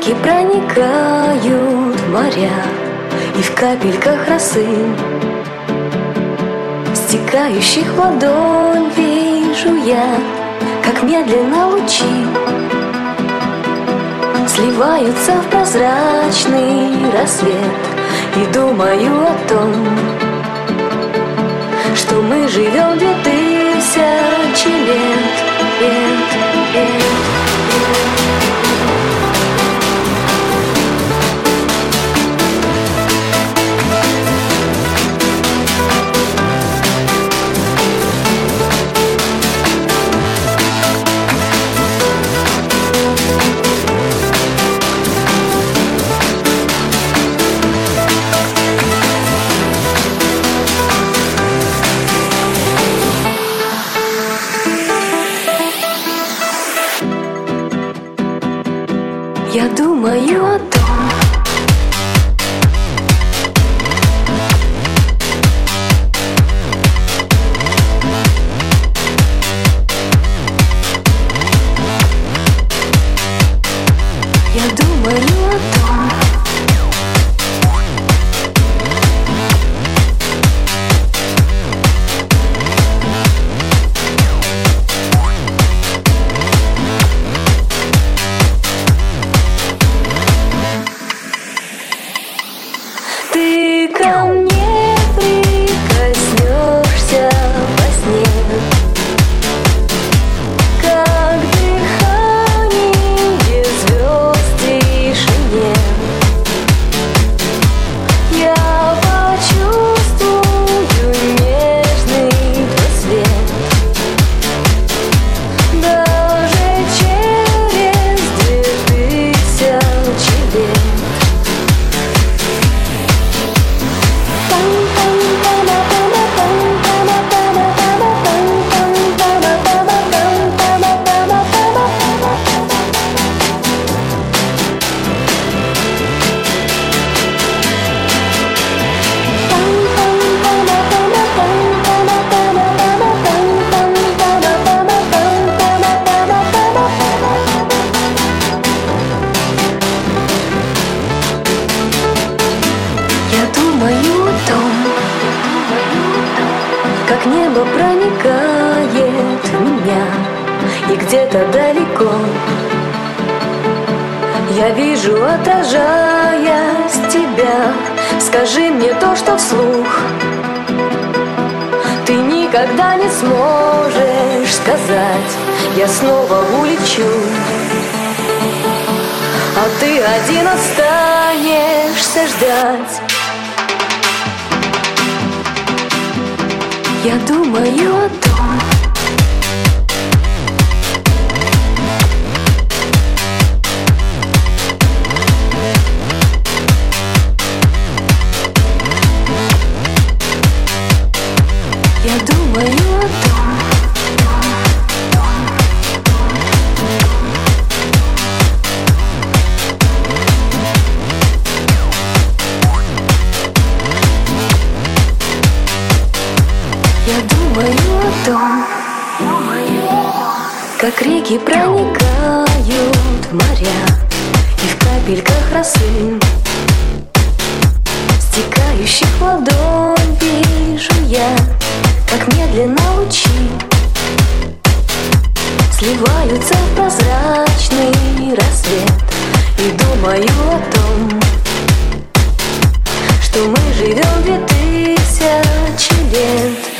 реки проникают в моря, и в капельках росы, стекающих в ладонь, вижу я, как медленно лучи сливаются в прозрачный рассвет. И думаю о том, что мы живем 2000 лет. Я думаю о том, я думаю о том, ты ко мне прикоснешься во сне, как дыхание звезд в тишине. Я почувствую нежный твой свет, даже через 2000 лет. Я думаю о том, как небо проникает в меня, и где-то далеко я вижу, отражаясь тебя. Скажи мне то, что вслух ты никогда не сможешь сказать. Я снова улечу, а ты один останешься ждать. Я думаю о том, я думаю о том, я думаю о том, как реки проникают в моря, и в капельках росы, стекающих в ладонь, вижу я, как медленно лучи сливаются в прозрачный рассвет. И думаю о том, что мы живем 2000 лет.